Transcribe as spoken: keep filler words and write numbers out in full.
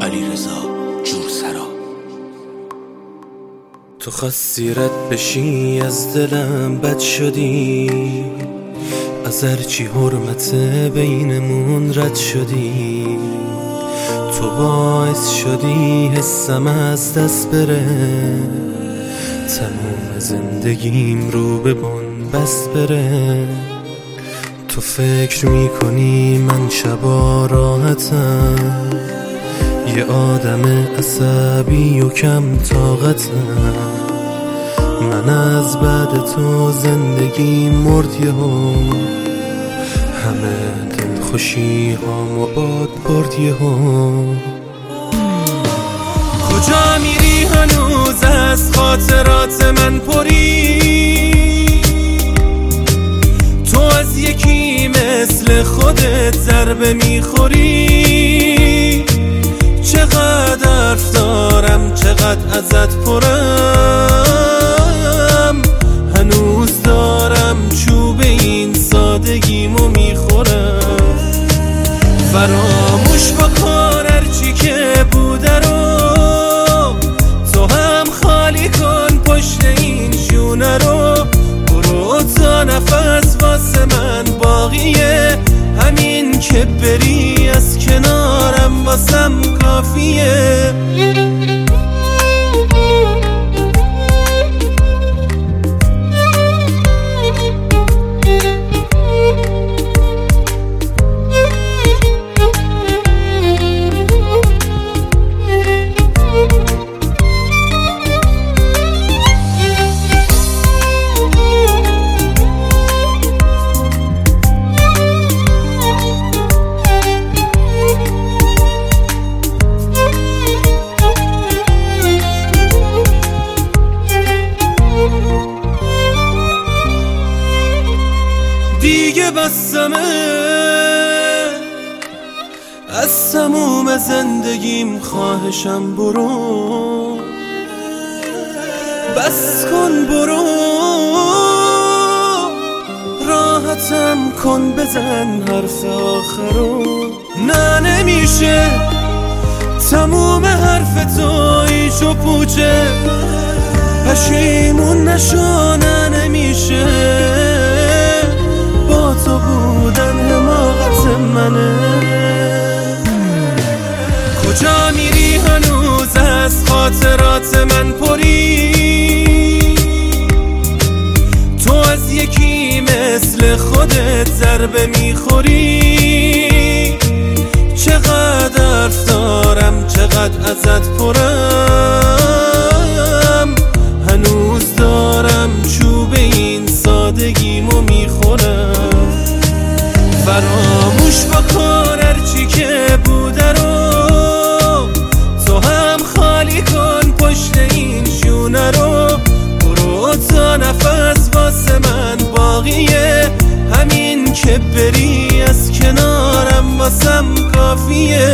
علیرضا جورسرا. تو خواستی رد بشی از دلم بد شدی، از هرچی حرمت بینمون رد شدی. تو باعث شدی حسم از دست بره، تمام زندگیم رو به بن‌بست بره. تو فکر میکنی من شبا راحتم، یه آدم عصبی و کم طاقتم. من از بعد تو زندگی مرد یهو، همه دل خوشی هامو باد برد یهو. کجا میری هنوز از خاطرات من پری؟ تو از یکی مثل خودت ضربه میخوری. چقدر حرف دارم چقدر ازت پرم، هنوز دارم چوب این سادگیمو میخورم. فراموش بکن هرچی که بوده رو، تو هم خالی کن پشت این شونه رو. برو تا نفس واسه من باقیه، همین که بری از کنارم واسم کافیه. دیگه بسمه از تموم زندگیم، خواهشم برو بس کن، برو راحتم کن، بزن حرف آخرو. نه نمیشه تموم حرف تو ایش و پوچه، پشیمون نشو. نه نمیشه با تو بودن حماقت منه. کجا میری هنوز از خاطرات من پری؟ تو از یکی مثل خودت ضربه میخوری. چقدر حرف دارم چقدر ازت پرم، هنوز دارم چوب این سادگیمو میخورم. فراموش بکن هرچی که بوده رو، تو هم خالی کن پشت این شونه رو. برو تا نفس واسه من باقیه، همین که بری از کنارم واسم کافیه.